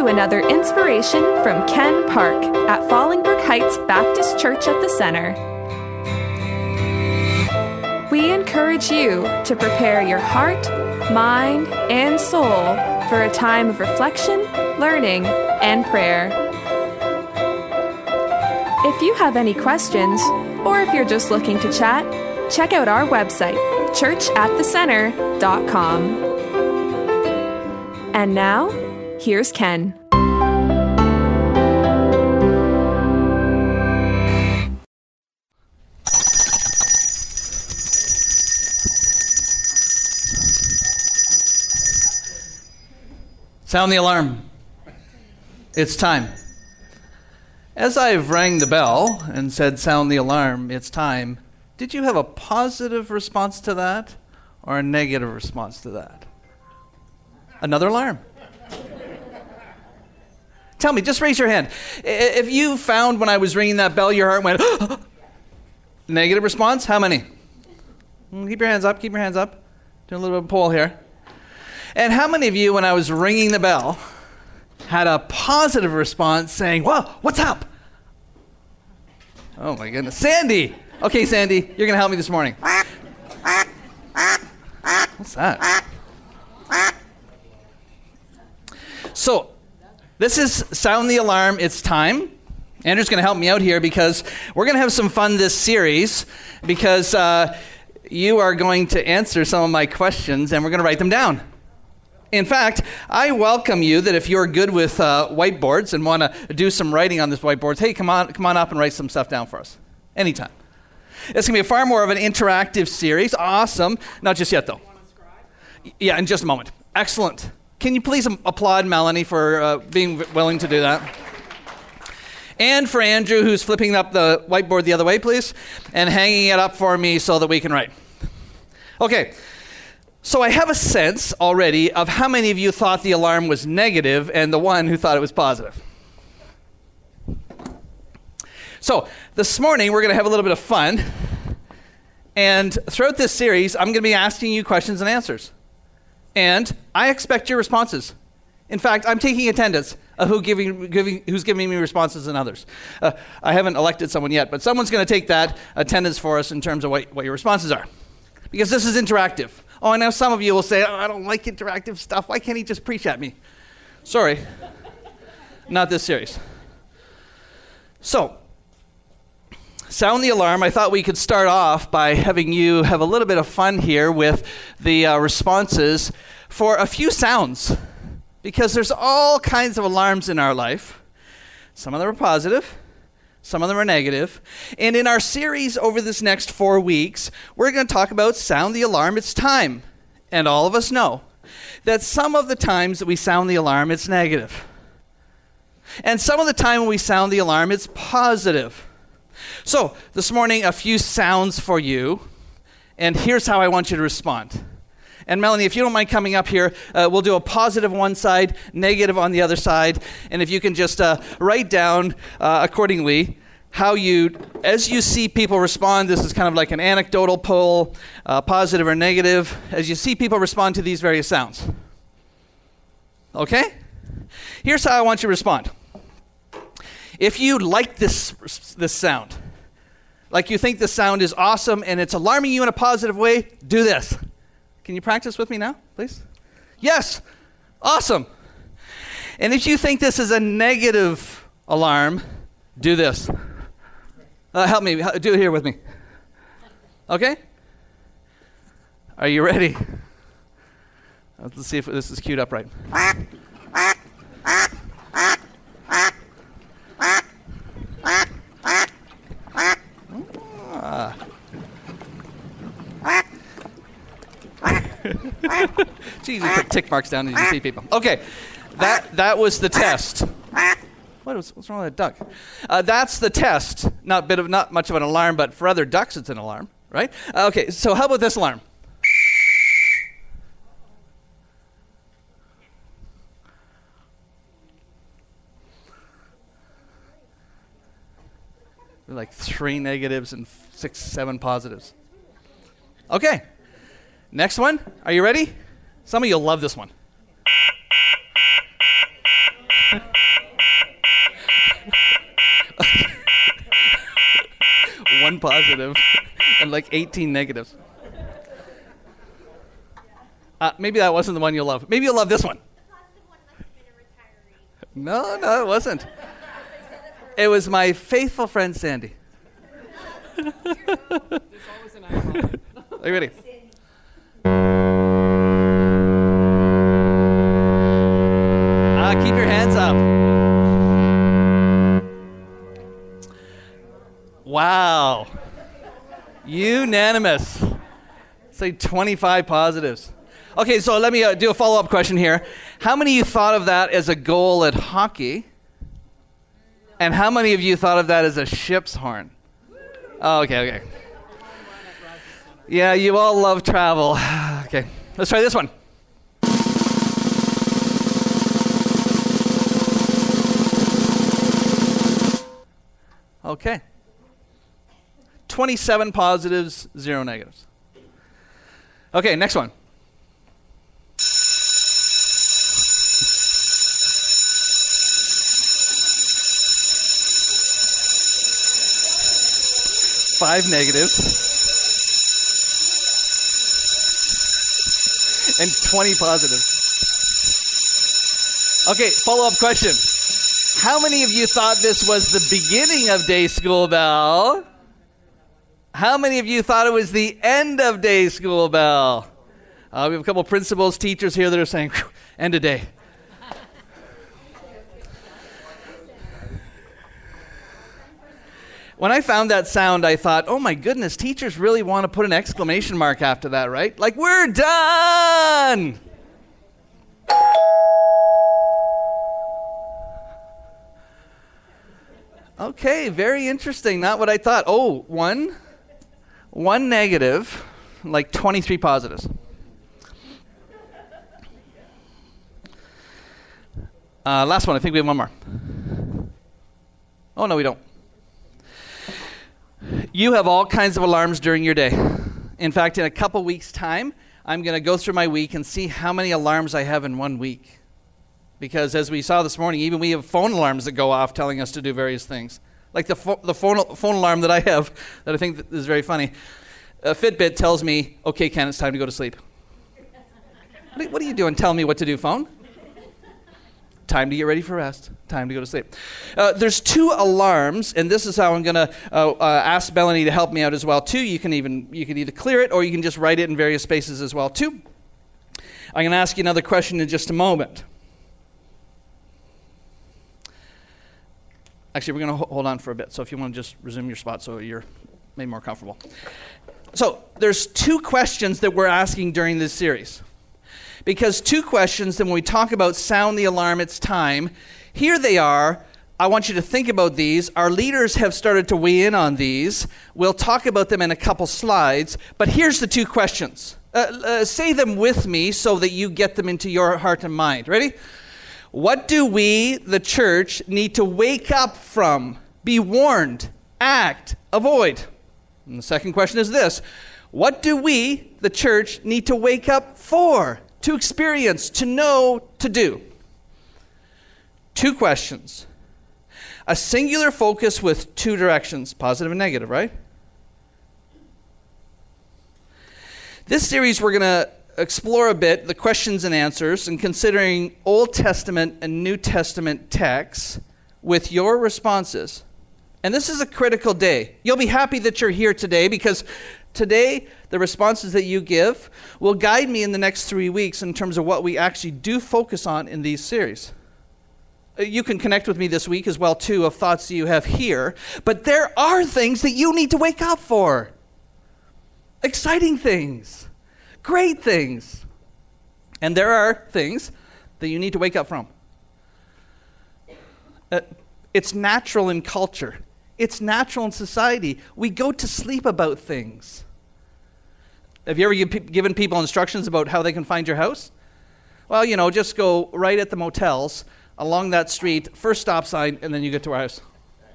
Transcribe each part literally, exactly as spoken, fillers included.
another inspiration from Ken Park at Fallingbrook Heights Baptist Church at the Center. We encourage you to prepare your heart, mind, and soul for a time of reflection, learning, and prayer. If you have any questions, or if you're just looking to chat, check out our website, church at the center dot com. And now, here's Ken. Sound the alarm. It's time. As I've rang the bell and said, sound the alarm, it's time, did you have a positive response to that or a negative response to that? Another alarm. Tell me, just raise your hand. If you found when I was ringing that bell, your heart went, negative response, how many? Keep your hands up, keep your hands up. Doing a little bit of a poll here. And how many of you, when I was ringing the bell, had a positive response saying, whoa, what's up? Oh my goodness. Sandy! Okay, Sandy, you're going to help me this morning. What's that? So, this is Sound the Alarm, It's Time. Andrew's going to help me out here because we're going to have some fun this series because uh, you are going to answer some of my questions and we're going to write them down. In fact, I welcome you that if you're good with uh, whiteboards and want to do some writing on this whiteboard, hey, come on, come on up and write some stuff down for us. Anytime. It's going to be far more of an interactive series. Awesome. Not just yet, though. You want to scribe? Yeah, in just a moment. Excellent. Can you please applaud Melanie for uh, being willing to do that? And for Andrew, who's flipping up the whiteboard the other way, please, and hanging it up for me so that we can write. Okay. So I have a sense already of how many of you thought the alarm was negative and the one who thought it was positive. So this morning we're going to have a little bit of fun. And throughout this series, I'm going to be asking you questions and answers. And I expect your responses. In fact, I'm taking attendance of who giving, giving, who's giving me responses and others. Uh, I haven't elected someone yet, but someone's going to take that attendance for us in terms of what, what your responses are. Because this is interactive. Oh, I know some of you will say, oh, I don't like interactive stuff. Why can't he just preach at me? Sorry. Not this series. So, sound the alarm. I thought we could start off by having you have a little bit of fun here with the uh, responses for a few sounds. Because there's all kinds of alarms in our life. Some of them are positive. Some of them are negative. And in our series over this next four weeks, we're going to talk about Sound the Alarm, It's Time. And all of us know that some of the times that we sound the alarm, it's negative. And some of the time when we sound the alarm, it's positive. So this morning, a few sounds for you. And here's how I want you to respond. And Melanie, if you don't mind coming up here, uh, we'll do a positive on one side, negative on the other side. And if you can just uh, write down uh, accordingly how you, as you see people respond, this is kind of like an anecdotal poll, uh, positive or negative, as you see people respond to these various sounds. Okay? Here's how I want you to respond. If you like this, this sound, like you think this sound is awesome and it's alarming you in a positive way, do this. Can you practice with me now, please? Yes. Awesome. And if you think this is a negative alarm, do this. Uh, help me. Do it here with me. Okay? Are you ready? Let's see if this is queued up right. Ah. Jeez, you put tick marks down as you see people. Okay, that that was the test. What was, what's wrong with that duck? Uh, that's the test. Not bit of not much of an alarm, but for other ducks, it's an alarm, right? Uh, okay, so how about this alarm? Like three negatives and six, seven positives. Okay. Next one. Are you ready? Some of you will love this one. one positive and like eighteen negatives. Uh, maybe that wasn't the one you'll love. Maybe you'll love this one. The positive one must have been a retiree. No, no, it wasn't. It was my faithful friend Sandy. There's always an icon. Are you ready? Ah, keep your hands up. Wow. Unanimous. Say twenty-five positives. Okay, so let me uh, do a follow-up question here. How many of you thought of that as a goal at hockey? And how many of you thought of that as a ship's horn? Oh, okay, okay. Yeah, you all love travel. Okay, let's try this one. Okay. twenty-seven positives, zero negatives. Okay, next one. Five negatives. And twenty positives. Okay, follow-up question. How many of you thought this was the beginning of day school bell? How many of you thought it was the end of day school bell? Uh, we have a couple principals, teachers here that are saying, end of day. When I found that sound, I thought, oh my goodness, teachers really want to put an exclamation mark after that, right? Like, we're done! Okay, very interesting. Not what I thought. Oh, one, one negative, like twenty-three positives. Uh, last one. I think we have one more. Oh, no, we don't. You have all kinds of alarms during your day. In fact, in a couple weeks' time, I'm going to go through my week and see how many alarms I have in one week. Because as we saw this morning, even we have phone alarms that go off telling us to do various things. Like the, fo- the phone, phone alarm that I have that I think that is very funny. A Fitbit tells me, okay, Ken, it's time to go to sleep. What are, what are you doing? Telling me what to do, phone? Time to get ready for rest. Time to go to sleep. Uh, there's two alarms, and this is how I'm going to uh, uh, ask Melanie to help me out as well, too. You can even you can either clear it or you can just write it in various spaces as well, too. I'm going to ask you another question in just a moment. Actually, we're going to ho- hold on for a bit, so if you want to just resume your spot so you're maybe more comfortable. So there's two questions that we're asking during this series. Because two questions, then when we talk about sound the alarm, it's time. Here they are. I want you to think about these. Our leaders have started to weigh in on these. We'll talk about them in a couple slides. But here's the two questions. Uh, uh, say them with me so that you get them into your heart and mind. Ready? What do we, the church, need to wake up from, be warned, act, avoid? And the second question is this. What do we, the church, need to wake up for, to experience, to know, to do? Two questions. A singular focus with two directions, positive and negative, right? This series we're going to explore a bit the questions and answers and considering Old Testament and New Testament texts with your responses. And this is a critical day. You'll be happy that you're here today because today the responses that you give will guide me in the next three weeks in terms of what we actually do focus on in these series. You can connect with me this week as well, too, of thoughts that you have here. But there are things that you need to wake up for. Exciting things. Great things. And there are things that you need to wake up from. Uh, it's natural in culture. It's natural in society. We go to sleep about things. Have you ever give, given people instructions about how they can find your house? Well, you know, just go right at the motels, along that street, first stop sign, and then you get to our house.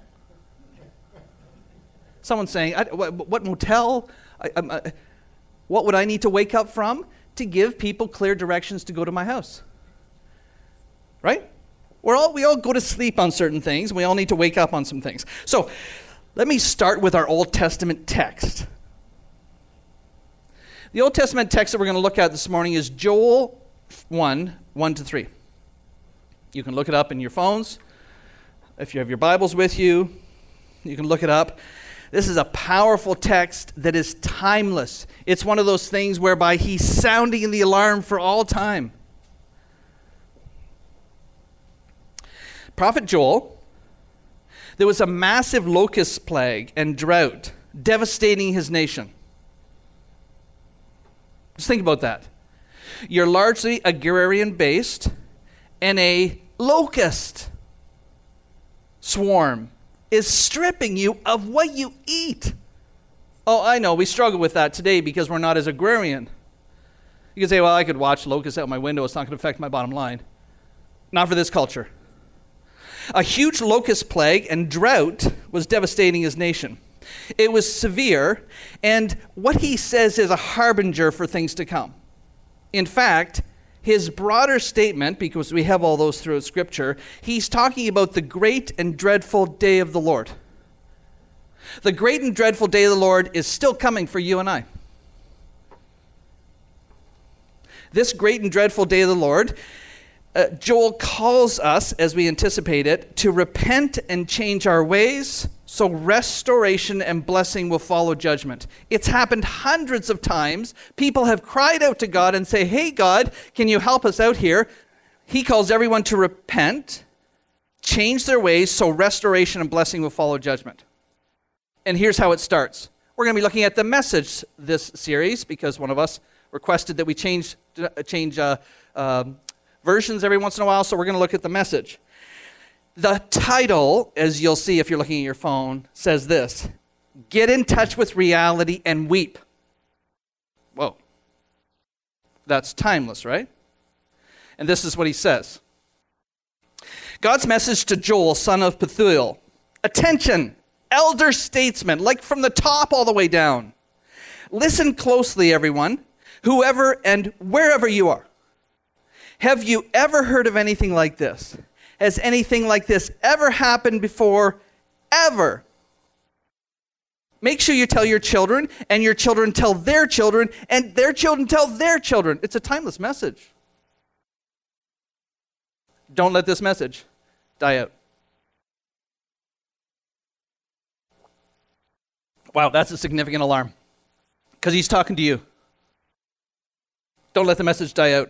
Someone's saying, I, what, what motel? I, I, what would I need to wake up from? To give people clear directions to go to my house. Right? We're all, we all go to sleep on certain things. We all need to wake up on some things. So Let me start with our Old Testament text. The Old Testament text that we're going to look at this morning is Joel one, one to three. You can look it up in your phones. If you have your Bibles with you, you can look it up. This is a powerful text that is timeless. It's one of those things whereby he's sounding the alarm for all time. Prophet Joel, there was a massive locust plague and drought devastating his nation. Just think about that. You're largely agrarian-based, and a locust swarm is stripping you of what you eat. Oh, I know, we struggle with that today because we're not as agrarian. You can say, well, I could watch locusts out my window. It's not going to affect my bottom line. Not for this culture. A huge locust plague and drought was devastating his nation. It was severe, and what he says is a harbinger for things to come. In fact, his broader statement, because we have all those throughout Scripture, he's talking about the great and dreadful day of the Lord. The great and dreadful day of the Lord is still coming for you and I. This great and dreadful day of the Lord, uh, Joel calls us, as we anticipate it, to repent and change our ways, so restoration and blessing will follow judgment. It's happened hundreds of times. People have cried out to God and say, hey, God, can you help us out here? He calls everyone to repent, change their ways, so restoration and blessing will follow judgment. And here's how it starts. We're going to be looking at the message this series because one of us requested that we change, change uh, uh, versions every once in a while, so we're going to look at the message. The title, as you'll see if you're looking at your phone, says this: Get in touch with reality and weep. Whoa. That's timeless, right? And this is what he says. God's message to Joel, son of Pethuel. Attention, elder statesman, like from the top all the way down. Listen closely, everyone, whoever and wherever you are. Have you ever heard of anything like this? Has anything like this ever happened before? Ever? Make sure you tell your children, and your children tell their children, and their children tell their children. It's a timeless message. Don't let this message die out. Wow, that's a significant alarm. Because he's talking to you. Don't let the message die out.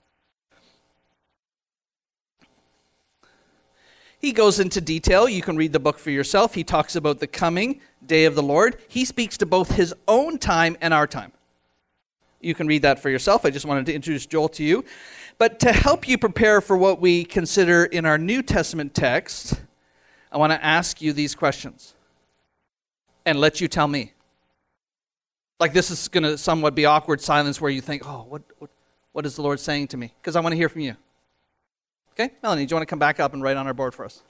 He goes into detail. You can read the book for yourself. He talks about the coming day of the Lord. He speaks to both his own time and our time. You can read that for yourself. I just wanted to introduce Joel to you. But to help you prepare for what we consider in our New Testament text, I want to ask you these questions and let you tell me. Like this is going to somewhat be awkward silence where you think, oh, what, what, what is the Lord saying to me? Because I want to hear from you. Okay, Melanie, do you want to come back up and write on our board for us?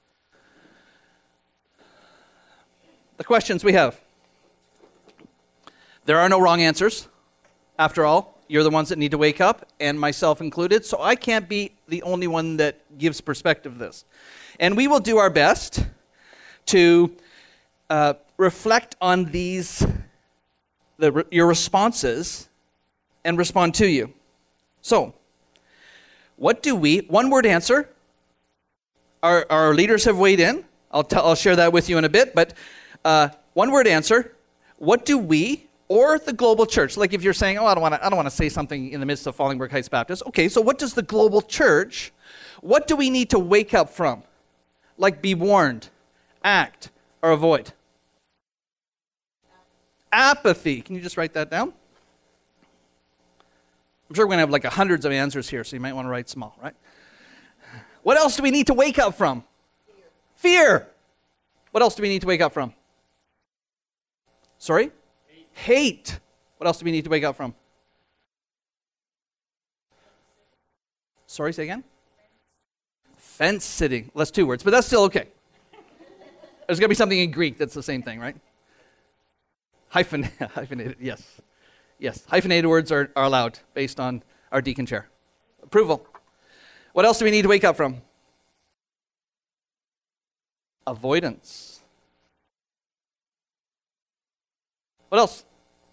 The questions we have. There are no wrong answers. After all, you're the ones that need to wake up, and myself included, so I can't be the only one that gives perspective to this. And we will do our best to uh, reflect on these, the, your responses, and respond to you. So, what do we, one word answer, our, our leaders have weighed in. I'll, tell, I'll share that with you in a bit, but uh, one word answer, what do we, or the global church, like if you're saying, oh, I don't want to I don't want to say something in the midst of Fallingbrook Heights Baptist. Okay, so what does the global church, what do we need to wake up from? Like be warned, act, or avoid? Apathy. Can you just write that down? I'm sure we're going to have like hundreds of answers here, so you might want to write small, right? What else do we need to wake up from? Fear. Fear. What else do we need to wake up from? Sorry? Hate. Hate. What else do we need to wake up from? Sorry, say again? Fence sitting. Well, that's two words, but that's still okay. There's going to be something in Greek that's the same thing, right? Hyphen, hyphenated, yes. Yes, hyphenated words are, are allowed based on our deacon chair. Approval. What else do we need to wake up from? Avoidance. What else?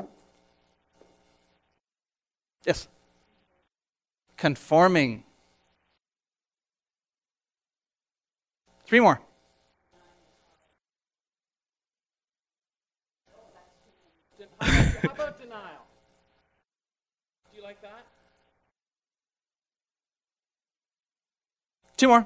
Yes. Conforming. Three more. How about denial? Do you like that? Two more.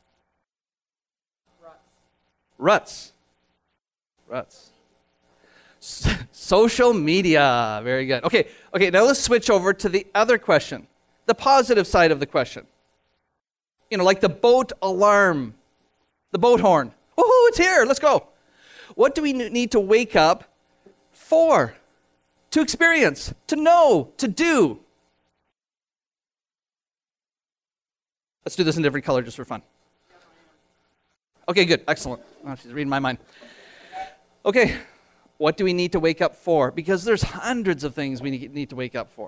Ruts. Ruts. Ruts. S- social media. Very good. Okay, okay, now let's switch over to the other question. The positive side of the question. You know, like the boat alarm, the boat horn. Woohoo, it's here, let's go. What do we need to wake up for? To experience, to know, to do. Let's do this in every color just for fun. Okay, good, excellent. Oh, she's reading my mind. Okay, what do we need to wake up for? Because there's hundreds of things we need to wake up for.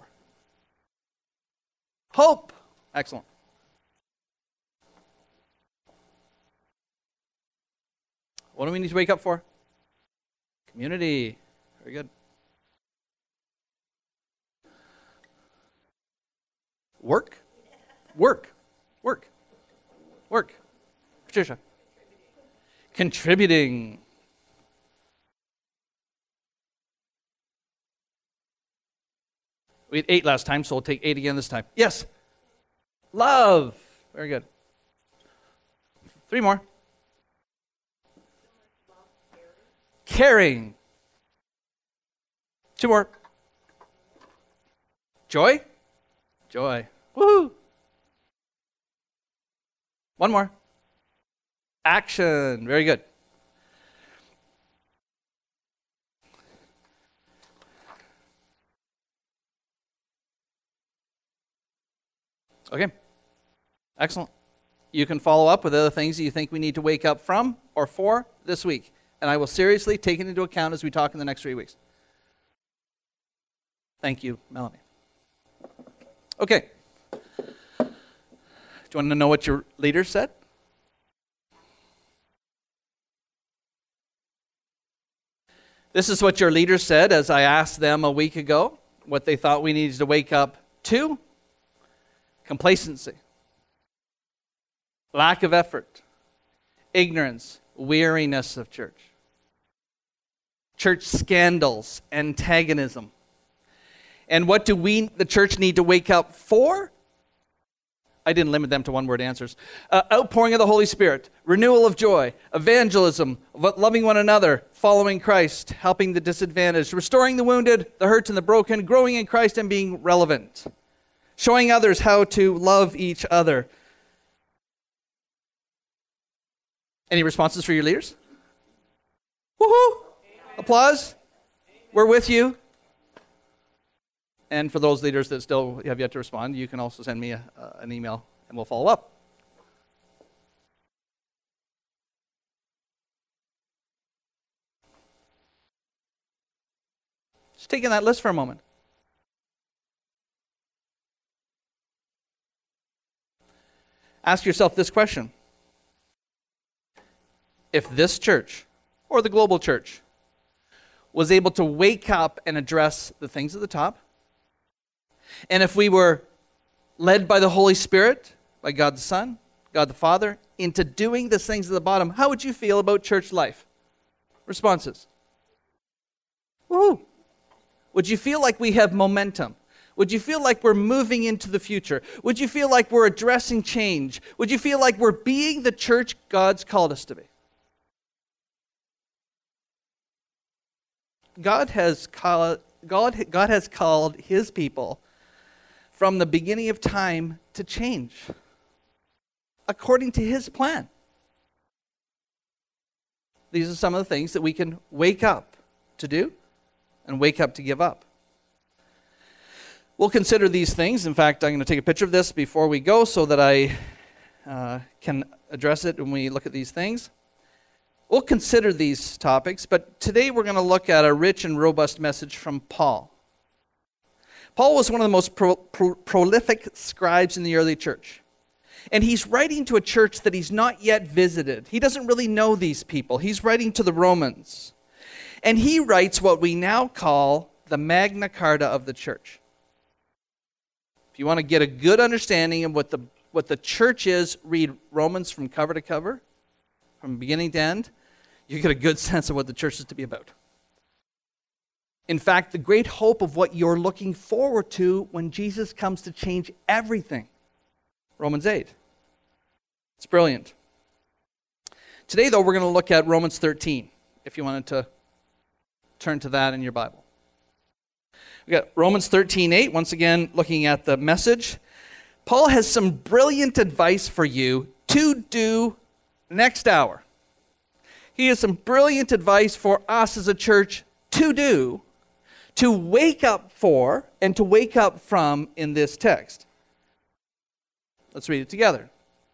Hope. Excellent. What do we need to wake up for? Community. Very good. Work. Work. Work. Work. Patricia. Contributing. We had eight last time, so we'll take eight again this time. Yes. Love. Very good. Three more. Caring. Two more. Joy. Joy. Woohoo. One more. Action. Very good. Okay. Excellent. You can follow up with other things that you think we need to wake up from or for this week. And I will seriously take it into account as we talk in the next three weeks. Thank you, Melanie. Okay. Do you want to know what your leader said? This is what your leader said as I asked them a week ago what they thought we needed to wake up to. Complacency, lack of effort, ignorance, weariness of church, church scandals, antagonism. And what do we, the church, need to wake up for? I didn't limit them to one-word answers. Uh, outpouring of the Holy Spirit, renewal of joy, evangelism, loving one another, following Christ, helping the disadvantaged, restoring the wounded, the hurt, and the broken, growing in Christ and being relevant. Showing others how to love each other. Any responses for your leaders? Woohoo! Amen. Applause. Amen. We're with you. And for those leaders that still have yet to respond, you can also send me a, uh, an email and we'll follow up. Just take in that list for a moment. Ask yourself this question. If this church, or the global church, was able to wake up and address the things at the top, and if we were led by the Holy Spirit, by God the Son, God the Father, into doing the things at the bottom, how would you feel about church life? Responses. Woohoo! Would you feel like we have momentum? Would you feel like we're moving into the future? Would you feel like we're addressing change? Would you feel like we're being the church God's called us to be? God has called, God, God has called his people from the beginning of time to change according to his plan. These are some of the things that we can wake up to do and wake up to give up. We'll consider these things. In fact, I'm going to take a picture of this before we go so that I uh, can address it when we look at these things. We'll consider these topics, but today we're going to look at a rich and robust message from Paul. Paul was one of the most pro- pro- prolific scribes in the early church. And he's writing to a church that he's not yet visited. He doesn't really know these people. He's writing to the Romans. And he writes what we now call the Magna Carta of the church. If you want to get a good understanding of what the what the church is, read Romans from cover to cover, from beginning to end. You get a good sense of what the church is to be about. In fact, the great hope of what you're looking forward to when Jesus comes to change everything. Romans eight. It's brilliant. Today, though, we're going to look at Romans thirteen, if you wanted to turn to that in your Bible. We got Romans thirteen eight, once again, looking at the message. Paul has some brilliant advice for you to do next hour. He has some brilliant advice for us as a church to do, to wake up for, and to wake up from in this text. Let's read it together.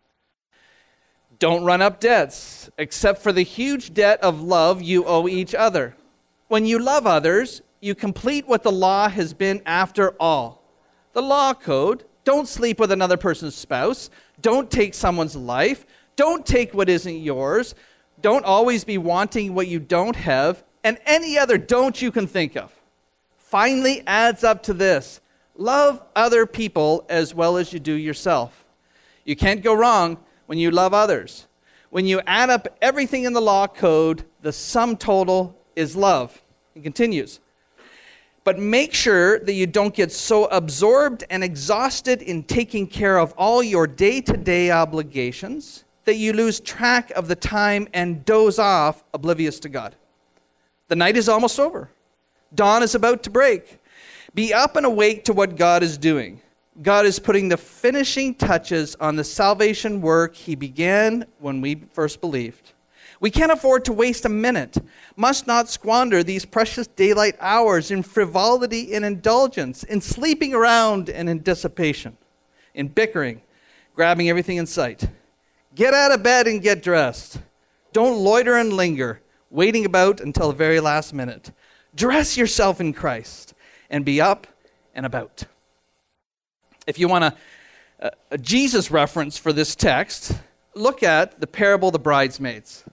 Don't run up debts, except for the huge debt of love you owe each other. When you love others, you complete what the law has been after all. The law code: don't sleep with another person's spouse, don't take someone's life, don't take what isn't yours, don't always be wanting what you don't have, and any other don't you can think of. Finally adds up to this: love other people as well as you do yourself. You can't go wrong when you love others. When you add up everything in the law code, the sum total is love. He continues. But make sure that you don't get so absorbed and exhausted in taking care of all your day-to-day obligations that you lose track of the time and doze off, oblivious to God. The night is almost over. Dawn is about to break. Be up and awake to what God is doing. God is putting the finishing touches on the salvation work he began when we first believed. We can't afford to waste a minute, must not squander these precious daylight hours in frivolity and indulgence, in sleeping around and in dissipation, in bickering, grabbing everything in sight. Get out of bed and get dressed. Don't loiter and linger, waiting about until the very last minute. Dress yourself in Christ and be up and about. If you want a, a Jesus reference for this text, look at the parable of the bridesmaids.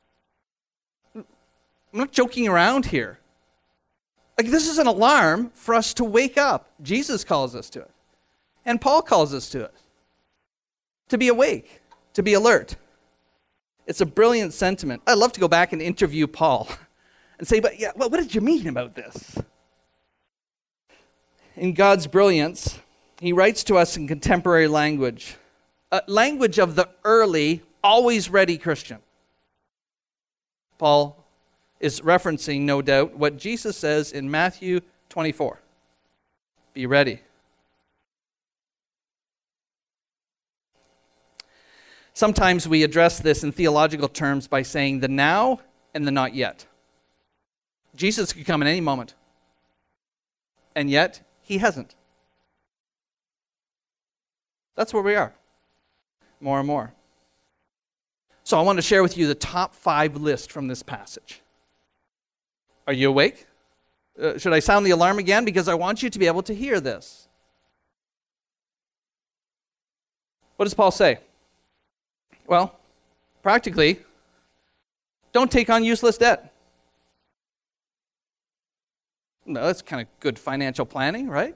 I'm not joking around here. Like, this is an alarm for us to wake up. Jesus calls us to it. And Paul calls us to it. To be awake, to be alert. It's a brilliant sentiment. I'd love to go back and interview Paul and say, but yeah, well, what did you mean about this? In God's brilliance, he writes to us in contemporary language, a language of the early, always ready Christian. Paul is referencing, no doubt, what Jesus says in Matthew twenty-four. Be ready. Sometimes we address this in theological terms by saying the now and the not yet. Jesus could come at any moment, and yet he hasn't. That's where we are, more and more. So I want to share with you the top five list from this passage. Are you awake? Uh, should I sound the alarm again? Because I want you to be able to hear this. What does Paul say? Well, practically, don't take on useless debt. No, that's kind of good financial planning, right?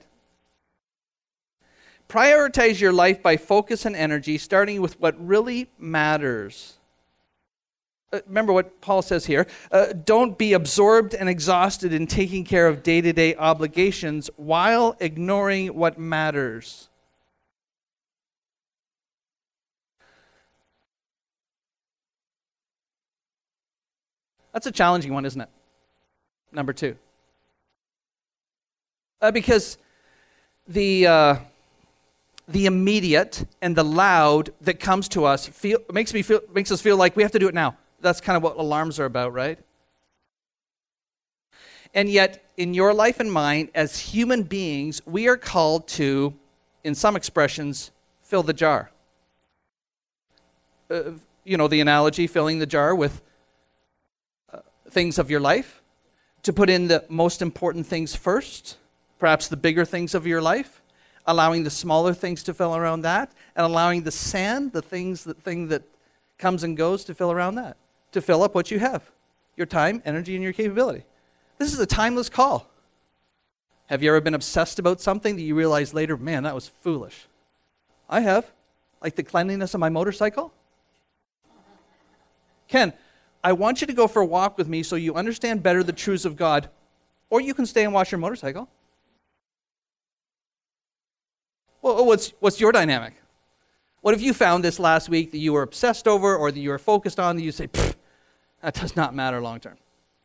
Prioritize your life by focus and energy, starting with what really matters. Uh, remember what Paul says here. Uh, don't be absorbed and exhausted in taking care of day-to-day obligations while ignoring what matters. That's a challenging one, isn't it? Number two. Uh, because the uh, the immediate and the loud that comes to us feel makes me feel makes us feel like we have to do it now. That's kind of what alarms are about, right? And yet, in your life and mine, as human beings, we are called to, in some expressions, fill the jar. Uh, you know the analogy, filling the jar with uh, things of your life, to put in the most important things first, perhaps the bigger things of your life, allowing the smaller things to fill around that, and allowing the sand, the things, the thing that comes and goes, to fill around that, to fill up what you have, your time, energy, and your capability. This is a timeless call. Have you ever been obsessed about something that you realize later, man, that was foolish? I have. Like the cleanliness of my motorcycle. Ken, I want you to go for a walk with me so you understand better the truths of God, or you can stay and wash your motorcycle. Well, what's, what's your dynamic? What if you found this last week that you were obsessed over or that you were focused on, that you say, that does not matter long term?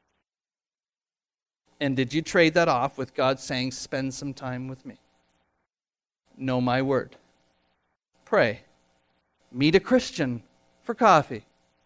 And did you trade that off with God saying, spend some time with me? Know my word. Pray. Meet a Christian for coffee.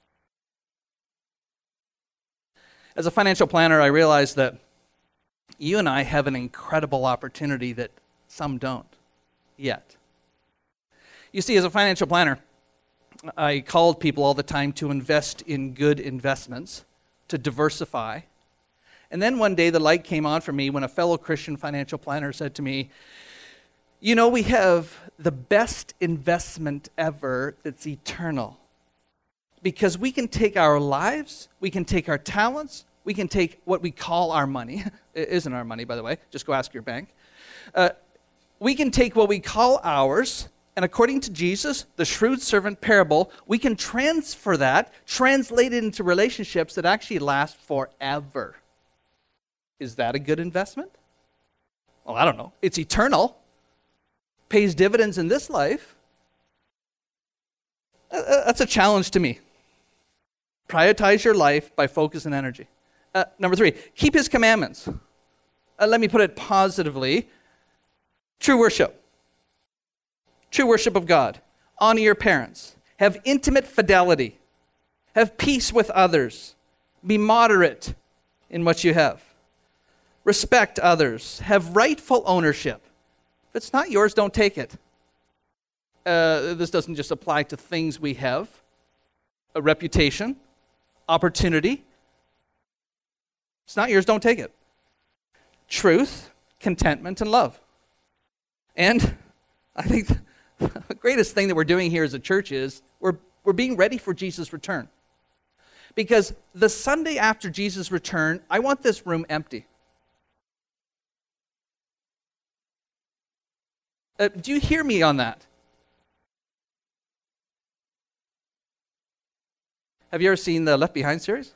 As a financial planner, I realize that you and I have an incredible opportunity that some don't yet. You see, as a financial planner, I called people all the time to invest in good investments, to diversify. And then one day the light came on for me when a fellow Christian financial planner said to me, you know, we have the best investment ever that's eternal. Because we can take our lives, we can take our talents, we can take what we call our money. It isn't our money, by the way. Just go ask your bank. Uh, we can take what we call ours, and according to Jesus, the shrewd servant parable, we can transfer that, translate it into relationships that actually last forever. Is that a good investment? Well, I don't know. It's eternal. Pays dividends in this life. Uh, that's a challenge to me. Prioritize your life by focus and energy. Uh, number three, keep his commandments. Uh, let me put it positively. True worship. True worship of God. Honor your parents. Have intimate fidelity. Have peace with others. Be moderate in what you have. Respect others. Have rightful ownership. If it's not yours, don't take it. Uh, this doesn't just apply to things we have. A reputation, opportunity. It's not yours, don't take it. Truth, contentment, and love. And I think the greatest thing that we're doing here as a church is we're, we're being ready for Jesus' return. Because the Sunday after Jesus' return, I want this room empty. Uh, do you hear me on that? Have you ever seen the Left Behind series?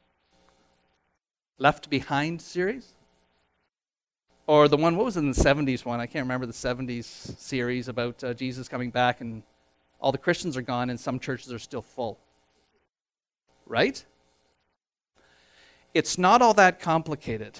Left Behind series? Or the one, what was in the seventies one? I can't remember the seventies series about uh, Jesus coming back and all the Christians are gone and some churches are still full. Right? It's not all that complicated.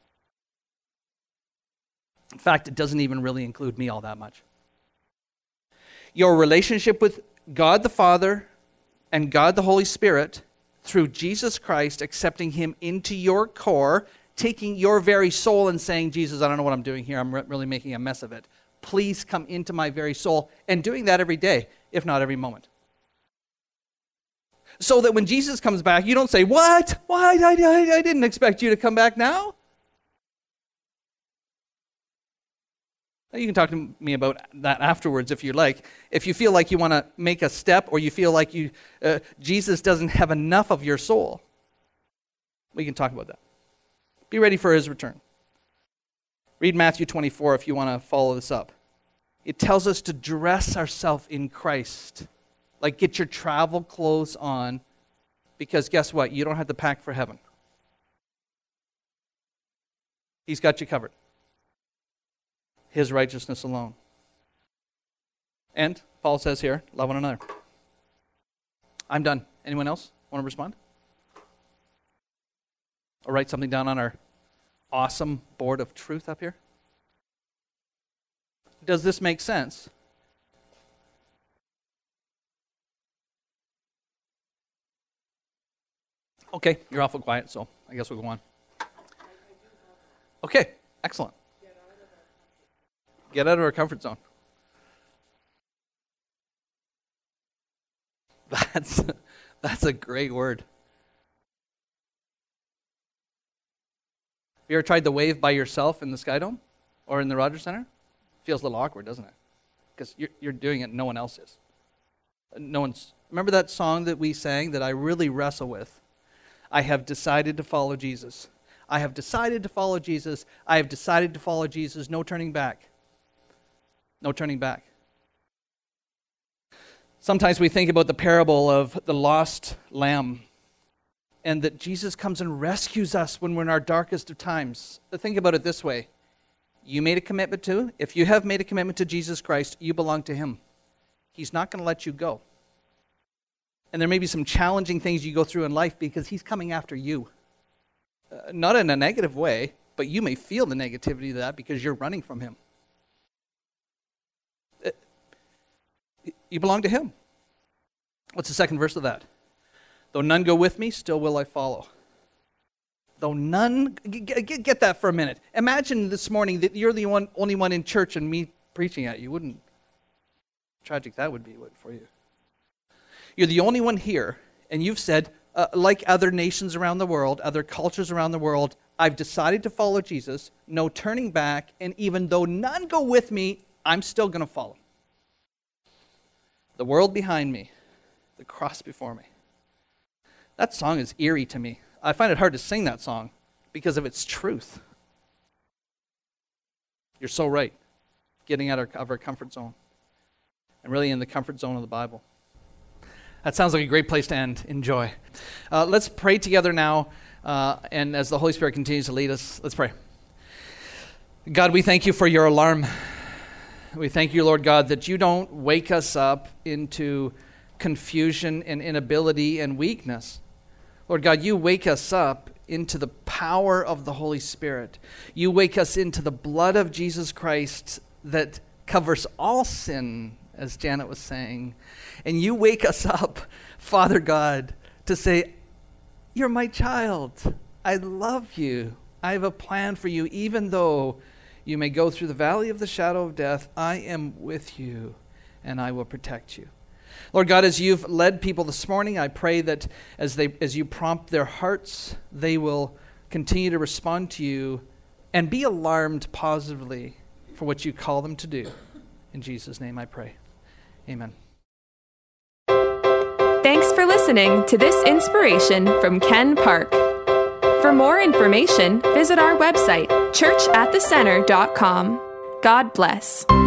In fact, it doesn't even really include me all that much. Your relationship with God the Father and God the Holy Spirit through Jesus Christ, accepting him into your core, taking your very soul and saying, Jesus, I don't know what I'm doing here. I'm re- really making a mess of it. Please come into my very soul. And doing that every day, if not every moment. So that when Jesus comes back, you don't say, what? Why? I, I, I didn't expect you to come back now. You can talk to me about that afterwards if you like. If you feel like you want to make a step or you feel like you uh, Jesus doesn't have enough of your soul, we can talk about that. Be ready for his return. Read Matthew twenty-four if you want to follow this up. It tells us to dress ourselves in Christ. Like get your travel clothes on, because guess what? You don't have to pack for heaven. He's got you covered. His righteousness alone. And Paul says here, love one another. I'm done. Anyone else want to respond? Or write something down on our awesome board of truth up here? Does this make sense? Okay, you're awful quiet, so I guess we'll go on. Okay, excellent. Get out of our comfort zone. That's, that's a great word. Have you ever tried to wave by yourself in the Sky Dome or in the Rogers Center? Feels a little awkward, doesn't it? Because you're, you're doing it, no one else is. No one's. Remember that song that we sang that I really wrestle with? I have decided to follow Jesus. I have decided to follow Jesus. I have decided to follow Jesus. No turning back. No turning back. Sometimes we think about the parable of the lost lamb and that Jesus comes and rescues us when we're in our darkest of times. Think about it this way. You made a commitment to, if you have made a commitment to Jesus Christ, you belong to him. He's not going to let you go. And there may be some challenging things you go through in life because he's coming after you. Uh, not in a negative way, but you may feel the negativity of that because you're running from him. Uh, you belong to him. What's the second verse of that? Though none go with me, still will I follow. Though none, get, get that for a minute. Imagine this morning that you're the one, only one in church and me preaching at you. Wouldn't, tragic that would be for you. You're the only one here, and you've said, uh, like other nations around the world, other cultures around the world, I've decided to follow Jesus, no turning back, and even though none go with me, I'm still going to follow. The world behind me, the cross before me. That song is eerie to me. I find it hard to sing that song because of its truth. You're so right. Getting out of our comfort zone. And really in the comfort zone of the Bible. That sounds like a great place to end. Enjoy. Uh, let's pray together now. Uh, and as the Holy Spirit continues to lead us, let's pray. God, we thank you for your alarm. We thank you, Lord God, that you don't wake us up into confusion and inability and weakness. Lord God, you wake us up into the power of the Holy Spirit. You wake us into the blood of Jesus Christ that covers all sin, as Janet was saying. And you wake us up, Father God, to say, you're my child. I love you. I have a plan for you. Even though you may go through the valley of the shadow of death, I am with you and I will protect you. Lord God, as you've led people this morning, I pray that as they, as you prompt their hearts, they will continue to respond to you and be alarmed positively for what you call them to do. In Jesus' name I pray. Amen. Thanks for listening to this inspiration from Ken Park. For more information, visit our website, church at the center dot com. God bless.